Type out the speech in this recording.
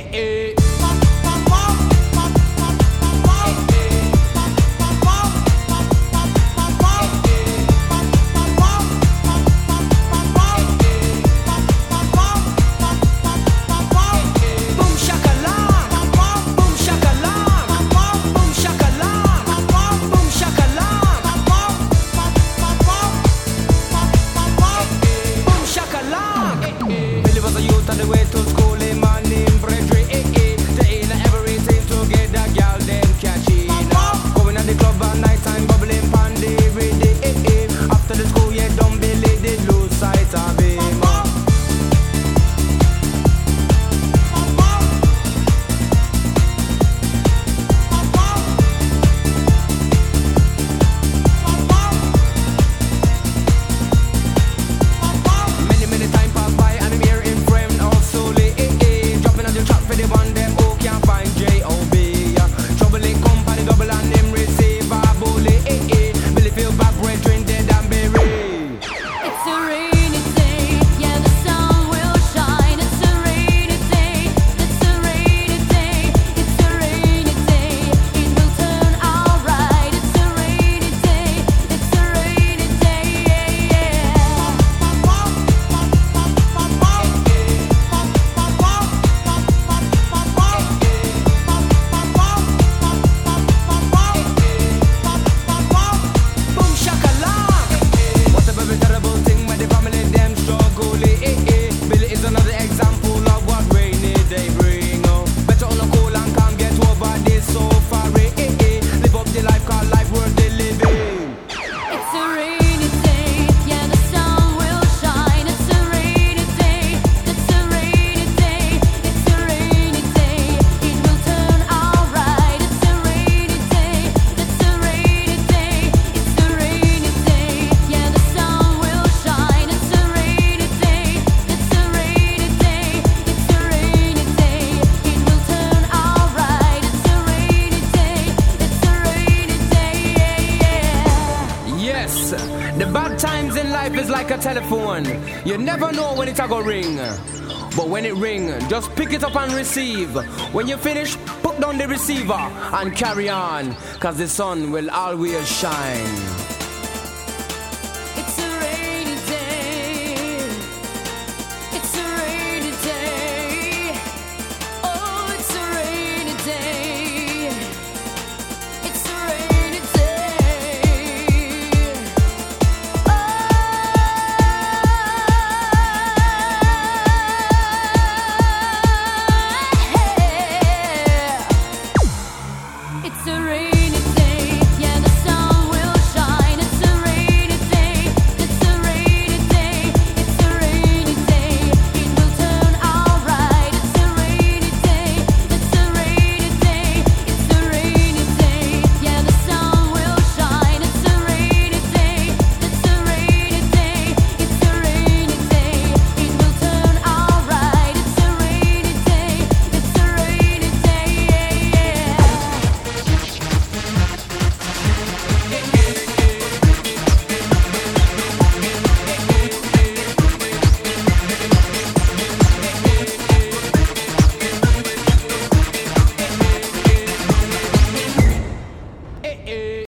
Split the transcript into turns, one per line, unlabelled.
The bad times in life is like a telephone. You never know when it's a go ring. But when it ring, just pick it up and receive. When you finish, put down the receiver and carry on, 'cause the sun will always shine.